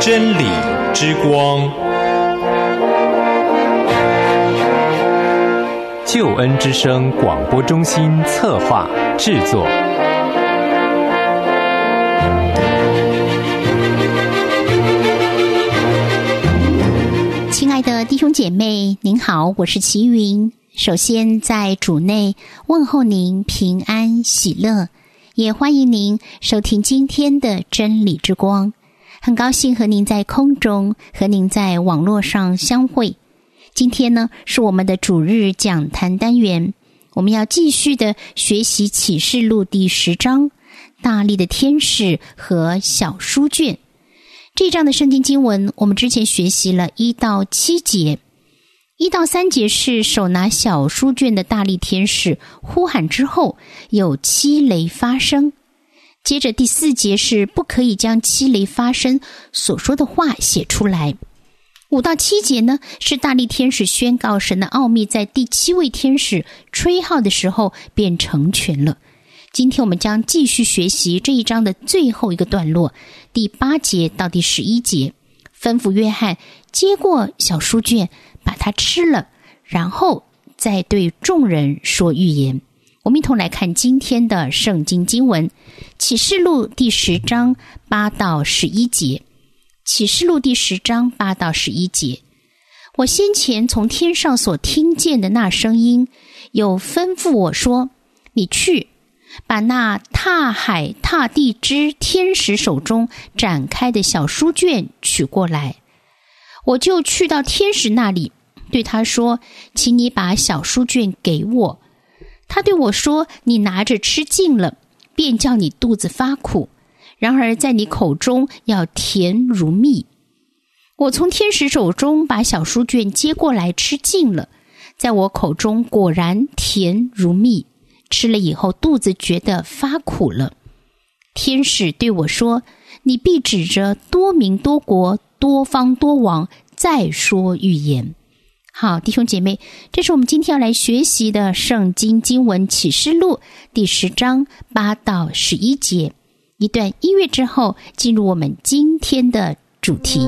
真理之光，救恩之声广播中心策划制作。 亲爱的弟兄姐妹，您好，我是齐云。首先在主内问候您平安喜乐，也欢迎您收听今天的真理之光。很高兴和您在空中，和您在网络上相会。今天呢，是我们的主日讲坛单元，我们要继续的学习启示录第10章大力的天使和小书卷。这一章的圣经经文，我们之前学习了1到7节。1到3节是手拿小书卷的大力天使呼喊之后，有7雷发生。接着第4节是不可以将7雷发生所说的话写出来。5到7节呢，是大力天使宣告神的奥秘在第7位天使吹号的时候便成全了。今天我们将继续学习这一章的最后一个段落，第8节到第11节，吩咐约翰接过小书卷，把它吃了，然后再对众人说预言。我们一同来看今天的圣经经文，启示录第10章8到11节。启示录第10章8到11节，我先前从天上所听见的那声音，有吩咐我说，你去把那踏海踏地之天使手中展开的小书卷取过来。我就去到天使那里，对他说，请你把小书卷给我。他对我说，你拿着吃尽了，便叫你肚子发苦，然而在你口中要甜如蜜。我从天使手中把小书卷接过来吃尽了，在我口中果然甜如蜜，吃了以后肚子觉得发苦了。天使对我说，你必指着多民多国多方多王再说预言。好，弟兄姐妹，这是我们今天要来学习的圣经经文启示录第10章8到11节。一段音乐之后，进入我们今天的主题。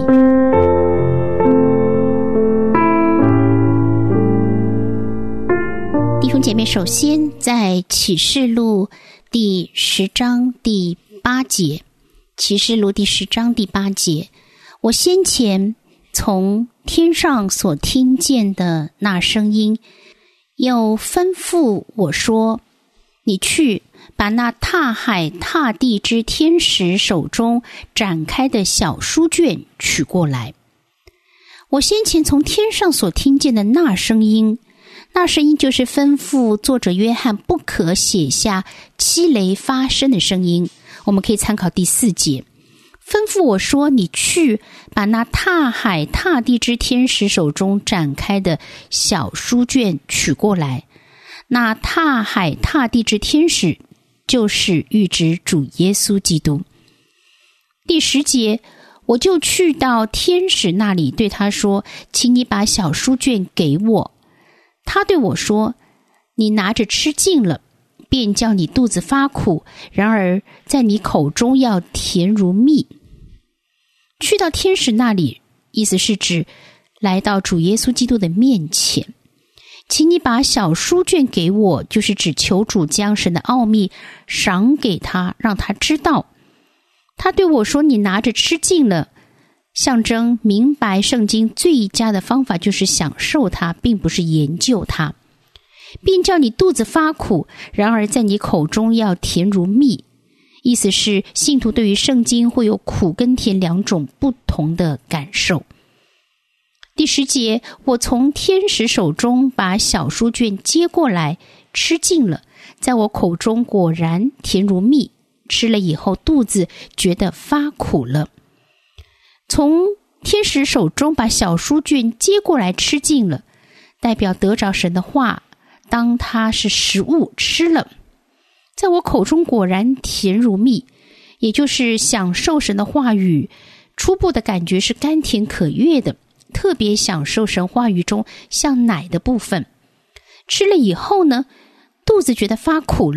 弟兄姐妹，首先在启示录第10章第8节，启示录第10章第8节，我先前从天上所听见的那声音，又吩咐我说，你去把那踏海踏地之天使手中展开的小书卷取过来。我先前从天上所听见的那声音，那声音就是吩咐作者约翰不可写下7雷发生的声音。我们可以参考第4节，吩咐我说，你去把那踏海踏地之天使手中展开的小书卷取过来。那踏海踏地之天使就是预指主耶稣基督。第10节，我就去到天使那里，对他说，请你把小书卷给我。他对我说，你拿着吃尽了，便叫你肚子发苦，然而在你口中要甜如蜜。去到天使那里，意思是指来到主耶稣基督的面前。请你把小书卷给我，就是指求主将神的奥秘赏给他，让他知道。他对我说，你拿着吃尽了，象征明白圣经最佳的方法就是享受它，并不是研究它，并叫你肚子发苦，然而在你口中要甜如蜜。意思是信徒对于圣经会有苦跟甜2种不同的感受。第10节，我从天使手中把小书卷接过来吃尽了，在我口中果然甜如蜜，吃了以后肚子觉得发苦了。从天使手中把小书卷接过来吃尽了，代表得着神的话，当它是食物吃了，在我口中果然甜如蜜，也就是享受神的话语，初步的感觉是甘甜可悦的，特别享受神话语中像奶的部分。吃了以后呢，肚子觉得发苦了，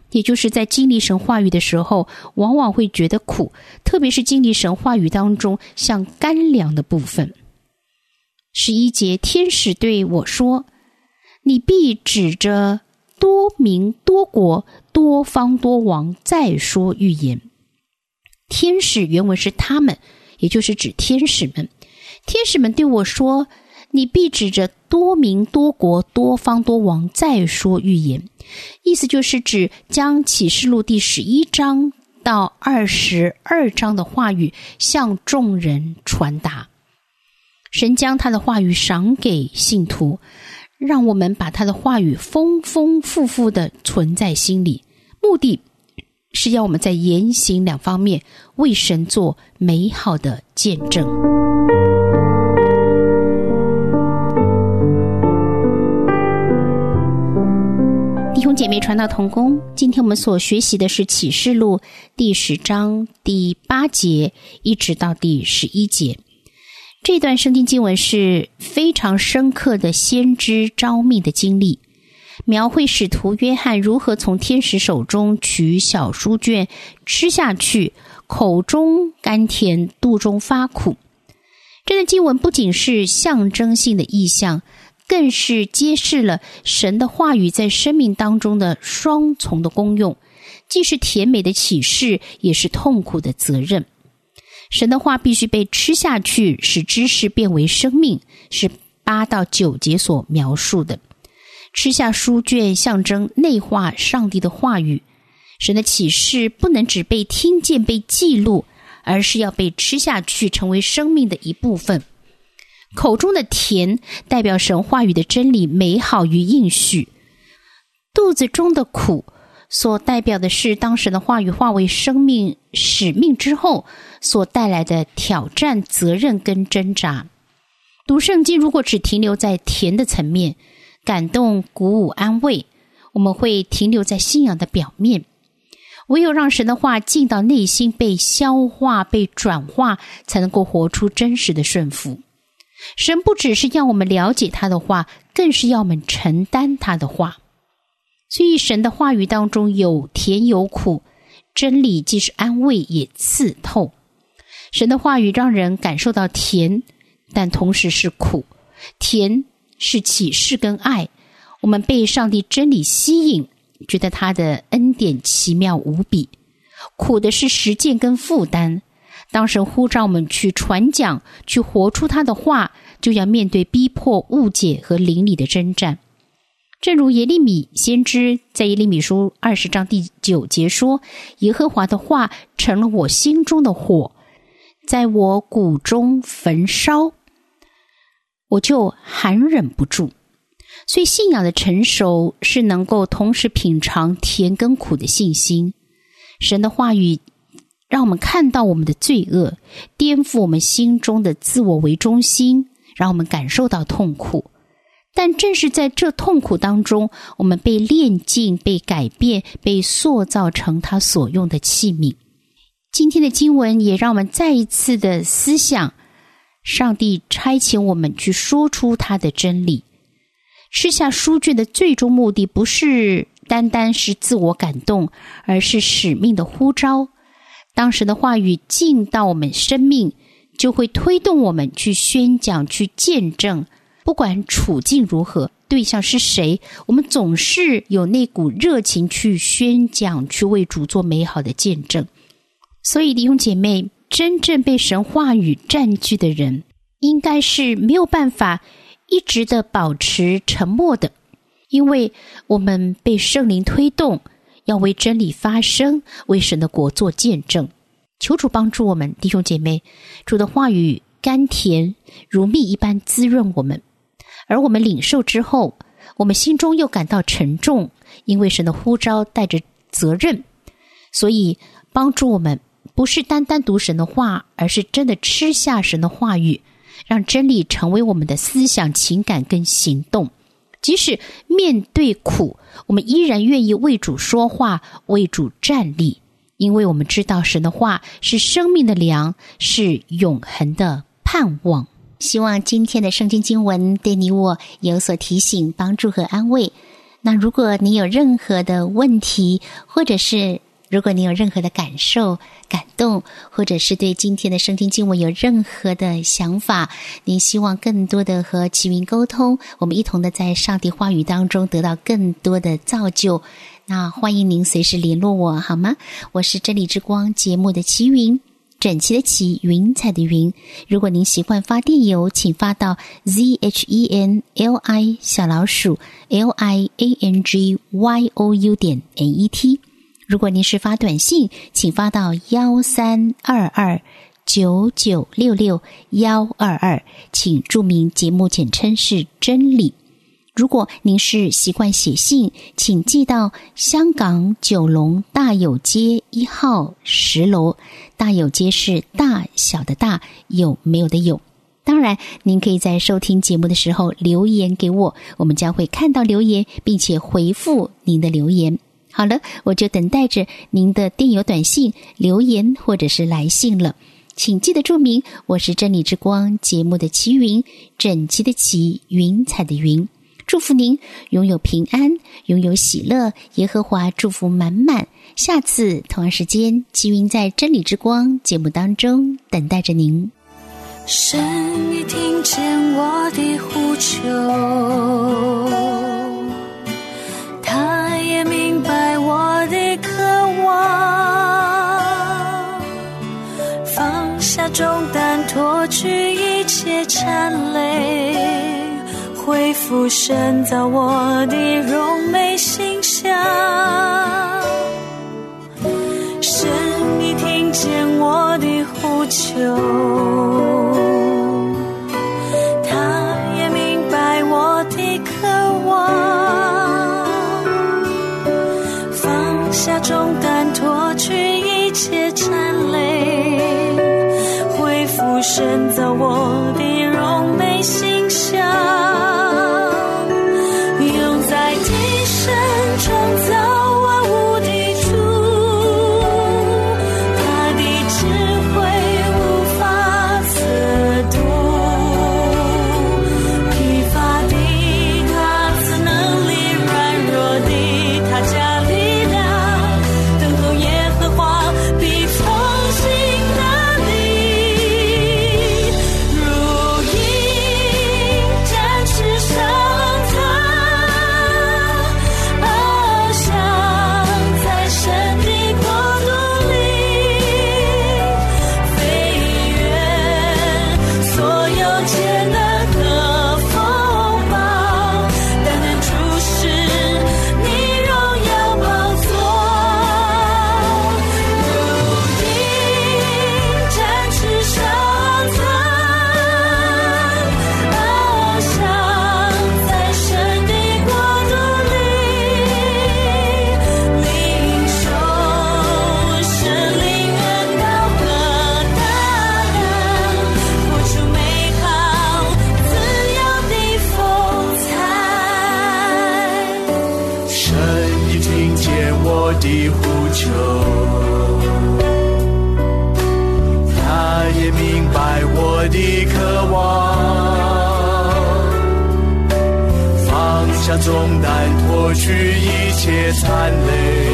也就是在经历神话语的时候，往往会觉得苦，特别是经历神话语当中像干粮的部分。11节，天使对我说，你必指着多民多国多方多王再说预言。天使原文是他们，也就是指天使们。天使们对我说，你必指着多民多国多方多王再说预言。意思就是指将启示录第11章到22章的话语向众人传达。神将他的话语赏给信徒，让我们把他的话语丰丰富富地存在心里，目的是要我们在言行两方面为神做美好的见证。弟兄姐妹传道同工，今天我们所学习的是启示录第10章第8节一直到第11节。这段圣经经文是非常深刻的先知召命的经历，描绘使徒约翰如何从天使手中取小书卷吃下去，口中甘甜，肚中发苦。这段经文不仅是象征性的意象，更是揭示了神的话语在生命当中的双重的功用，既是甜美的启示，也是痛苦的责任。神的话必须被吃下去，使知识变为生命，是8到9节所描述的。吃下书卷象征内化上帝的话语，神的启示不能只被听见被记录，而是要被吃下去，成为生命的一部分。口中的甜代表神话语的真理美好与应许，肚子中的苦所代表的是当神的话语化为生命使命之后所带来的挑战、责任跟挣扎。读圣经如果只停留在甜的层面，感动、鼓舞、安慰，我们会停留在信仰的表面。唯有让神的话进到内心，被消化、被转化，才能够活出真实的顺服。神不只是要我们了解他的话，更是要我们承担他的话。所以神的话语当中有甜有苦，真理既是安慰也刺透。神的话语让人感受到甜，但同时是苦。甜是启示跟爱，我们被上帝真理吸引，觉得他的恩典奇妙无比。苦的是实践跟负担，当神呼召我们去传讲，去活出他的话，就要面对逼迫、误解和灵里的征战。正如耶利米先知在耶利米书20章第9节说，耶和华的话成了我心中的火，在我骨中焚烧，我就含忍不住。所以信仰的成熟是能够同时品尝甜跟苦的信心。神的话语让我们看到我们的罪恶，颠覆我们心中的自我为中心，让我们感受到痛苦。但正是在这痛苦当中，我们被炼净、被改变、被塑造成他所用的器皿。今天的经文也让我们再一次的思想，上帝差遣我们去说出他的真理。吃下书卷的最终目的不是单单是自我感动，而是使命的呼召。当神的话语进到我们生命，就会推动我们去宣讲、去见证。不管处境如何，对象是谁，我们总是有那股热情去宣讲，去为主做美好的见证。所以弟兄姐妹，真正被神话语占据的人，应该是没有办法一直的保持沉默的，因为我们被圣灵推动，要为真理发声，为神的国做见证。求主帮助我们，弟兄姐妹，主的话语甘甜如蜜一般滋润我们，而我们领受之后，我们心中又感到沉重，因为神的呼召带着责任，所以帮助我们不是单单读神的话，而是真的吃下神的话语，让真理成为我们的思想、情感跟行动。即使面对苦，我们依然愿意为主说话，为主站立，因为我们知道神的话是生命的粮，是永恒的盼望。希望今天的圣经经文对你我有所提醒、帮助和安慰。 那如果你有任何的问题，或者是如果你有任何的感受、感动，或者是对今天的圣经经文有任何的想法，你希望更多的和齐云沟通，我们一同的在上帝话语当中得到更多的造就，那欢迎您随时联络我好吗？我是真理之光节目的齐云，整齐的齐，云彩的云。如果您习惯发电邮，请发到 ZHENLI_LIANGYOU.net。如果您是发短信，请发到1322996622，请注明节目简称是真理。如果您是习惯写信，请寄到香港九龙大有街1号10楼，大有街是大小的大，有没有的有。当然您可以在收听节目的时候留言给我，我们将会看到留言并且回复您的留言。好了，我就等待着您的电邮、短信、留言或者是来信了。请记得注明，我是真理之光节目的齐云，整齐的齐，云彩的云。祝福您拥有平安，拥有喜乐，耶和华祝福满满。下次同样时间，齐云在真理之光节目当中等待着您。 神已听见我的呼求，他也明白我的渴望，放下重担，脱去一切缠累，恢复神造我的荣美形象。神已听见我的呼求，他也明白我的渴望，放下重担，脱去一切缠累，恢复神造我的荣美形象。创造万物的主，他的智慧无法测度，疲乏的他赐能力，软弱的他加力量，等候耶和华必从心能力，如鹰展翅上腾，的呼求，他也明白我的渴望，放下重担，脱去一切残累，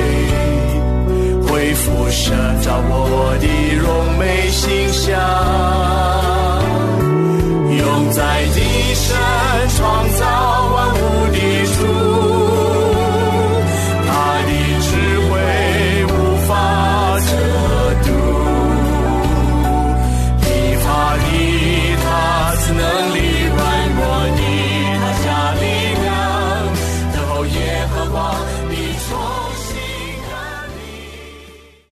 恢复神造我的荣美形象，用在地上创造